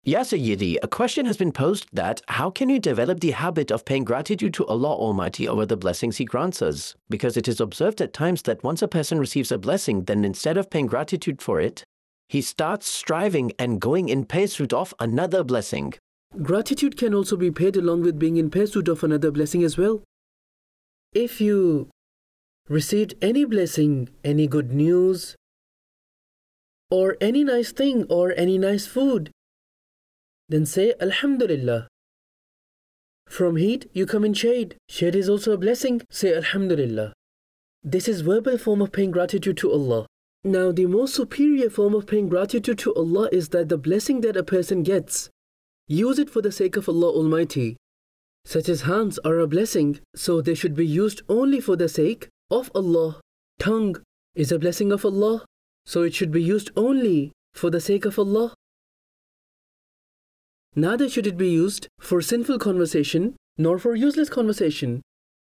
Ya Sayyidi, a question has been posed that how can you develop the habit of paying gratitude to Allah Almighty over the blessings He grants us? Because it is observed at times that once a person receives a blessing, then instead of paying gratitude for it, he starts striving and going in pursuit of another blessing. Gratitude can also be paid along with being in pursuit of another blessing as well. If you received any blessing, any good news, or any nice thing, or any nice food, then say Alhamdulillah. From heat, you come in shade. Shade is also a blessing. Say Alhamdulillah. This is verbal form of paying gratitude to Allah. Now, the most superior form of paying gratitude to Allah is that the blessing that a person gets, use it for the sake of Allah Almighty. Such as hands are a blessing, so they should be used only for the sake of Allah. Tongue is a blessing of Allah, so it should be used only for the sake of Allah. Neither should it be used for sinful conversation nor for useless conversation.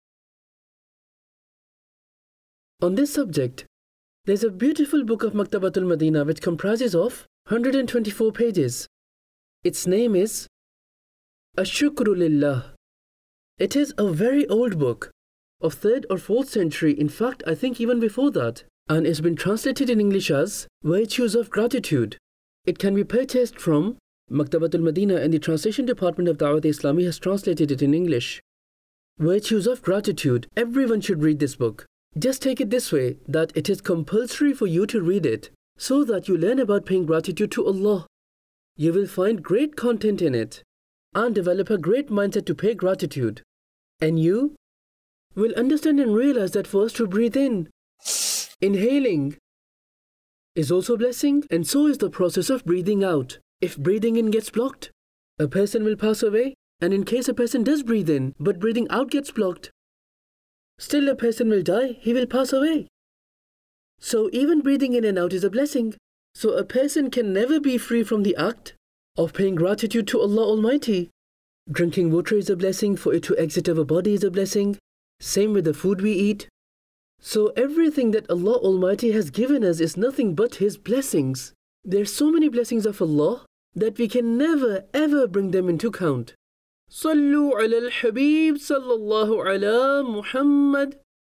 On this subject, there's a beautiful book of Maktabatul Madinah which comprises of 124 pages. Its name is Ash-Shukru Lillah. It is a very old book of 3rd or 4th century, in fact I think even before that, and it's been translated in English as Virtues of Gratitude. It can be purchased from Maktabatul Madinah, and the translation department of Dawat Islami has translated it in English. Virtues of Gratitude. Everyone should read this book. Just take it this way, that it is compulsory for you to read it, so that you learn about paying gratitude to Allah. You will find great content in it, and develop a great mindset to pay gratitude. And you will understand and realize that for us to breathe in, inhaling, is also a blessing, and so is the process of breathing out. If breathing in gets blocked, a person will pass away, and in case a person does breathe in, but breathing out gets blocked, still a person will die, he will pass away. So even breathing in and out is a blessing. So a person can never be free from the act of paying gratitude to Allah Almighty. Drinking water is a blessing, for it to exit our body is a blessing. Same with the food we eat. So everything that Allah Almighty has given us is nothing but His blessings. There are so many blessings of Allah that we can never ever bring them into count. Sallu ala al-Habib sallallahu ala Muhammad.